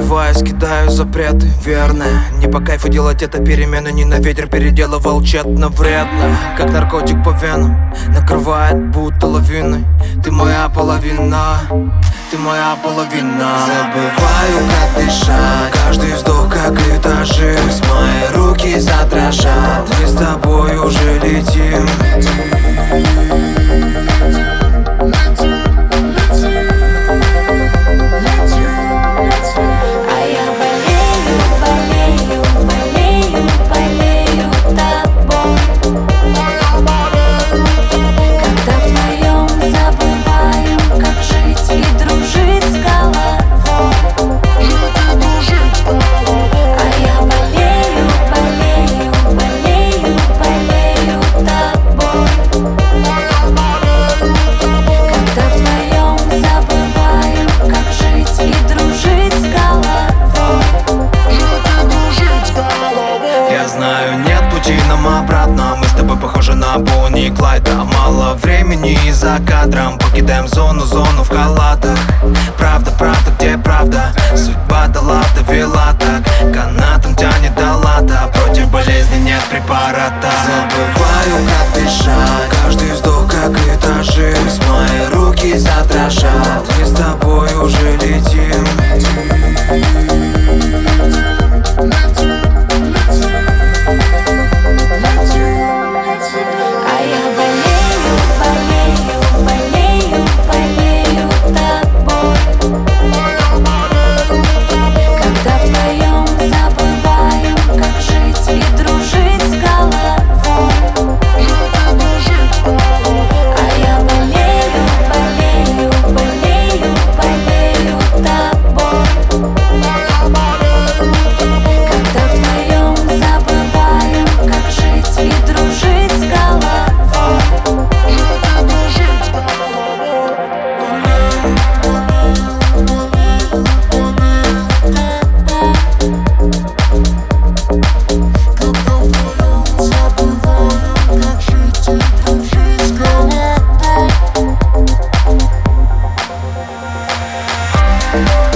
Забываюсь, кидаю запреты, верно. Не по кайфу делать это перемены, не на ветер переделывал тщетно, вредно. Как наркотик по венам, накрывает будто лавиной. Ты моя половина, ты моя половина. Забываю, как дышать, каждый вздох как этажи. Пусть мои руки задрожат, мы с тобой уже летим. Нам обратно, мы с тобой похожи на Бонни и Клайда. Мало времени и за кадром покидаем зону в халатах. Правда, правда, где правда? Судьба дала, довела так. Канатом тянет до лата, против болезни нет препарата. Забываю, как дышать, каждый вздох как этажи. Пусть мои руки задрожат, мы с тобой уже летим. We'll be right back.